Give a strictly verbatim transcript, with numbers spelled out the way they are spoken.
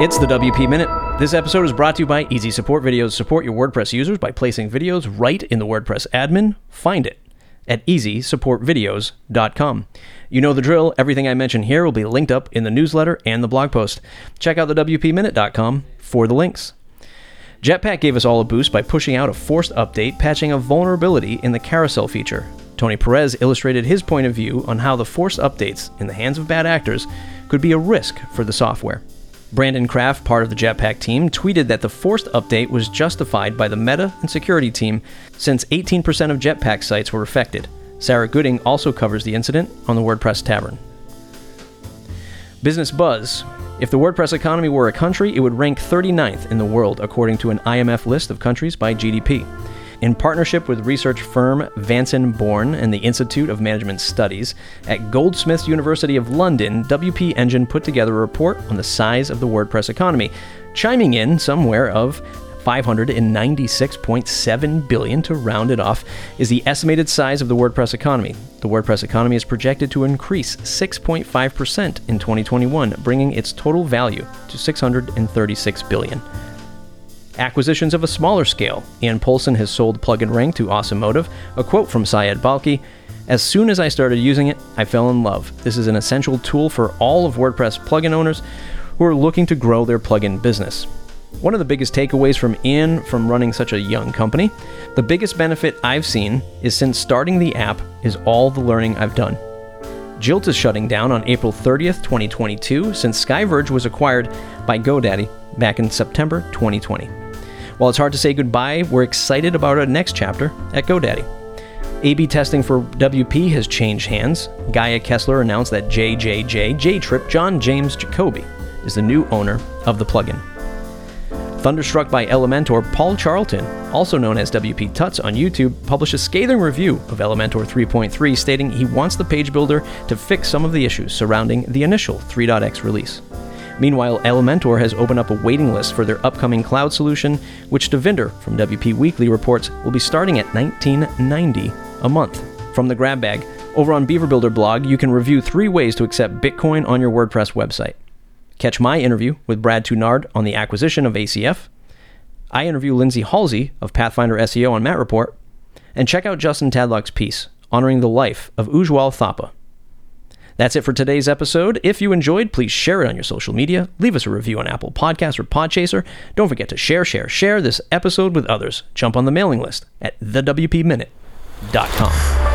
It's the W P Minute. This episode is brought to you by Easy Support Videos. Support your WordPress users by placing videos right in the WordPress admin. Find it at easy support videos dot com. You know the drill. Everything I mention here will be linked up in the newsletter and the blog post. Check out the W P minute dot com for the links. Jetpack gave us all a boost by pushing out a forced update, patching a vulnerability in the carousel feature. Tony Perez illustrated his point of view on how the forced updates in the hands of bad actors could be a risk for the software. Brandon Kraft, part of the Jetpack team, tweeted that the forced update was justified by the meta and security team since eighteen percent of Jetpack sites were affected. Sarah Gooding also covers the incident on the WordPress Tavern. Business Buzz. If the WordPress economy were a country, it would rank thirty-ninth in the world, according to an I M F list of countries by G D P. In partnership with research firm Vanson Bourne and the Institute of Management Studies at Goldsmiths University of London, W P Engine put together a report on the size of the WordPress economy, chiming in somewhere of five hundred ninety-six point seven billion dollars to round it off, is the estimated size of the WordPress economy. The WordPress economy is projected to increase six point five percent in twenty twenty-one, bringing its total value to six hundred thirty-six billion dollars. Acquisitions of a smaller scale. Ian Polson has sold Plugin Ring to Awesomotive. A quote from Syed Balki: "As soon as I started using it, I fell in love. This is an essential tool for all of WordPress plugin owners who are looking to grow their plugin business." One of the biggest takeaways from Ian from running such a young company: "The biggest benefit I've seen is since starting the app is all the learning I've done." Jilt is shutting down on April thirtieth, twenty twenty-two, since Skyverge was acquired by GoDaddy back in September twenty twenty. While it's hard to say goodbye, we're excited about our next chapter at GoDaddy. A B testing for W P has changed hands. Gaia Kessler announced that J J J J-Trip John James Jacoby is the new owner of the plugin. Thunderstruck by Elementor, Paul Charlton, also known as W P Tuts on YouTube, published a scathing review of Elementor three point three, stating he wants the page builder to fix some of the issues surrounding the initial three point x release. Meanwhile, Elementor has opened up a waiting list for their upcoming cloud solution, which Devinder from W P Weekly reports will be starting at nineteen ninety a month. From the grab bag, over on Beaver Builder blog, you can review three ways to accept Bitcoin on your WordPress website. Catch my interview with Brad Toonard on the acquisition of A C F. I interview Lindsay Halsey of Pathfinder S E O on Matt Report. And check out Justin Tadlock's piece honoring the life of Ujwal Thapa. That's it for today's episode. If you enjoyed, please share it on your social media. Leave us a review on Apple Podcasts or Podchaser. Don't forget to share, share, share this episode with others. Jump on the mailing list at the W P minute dot com.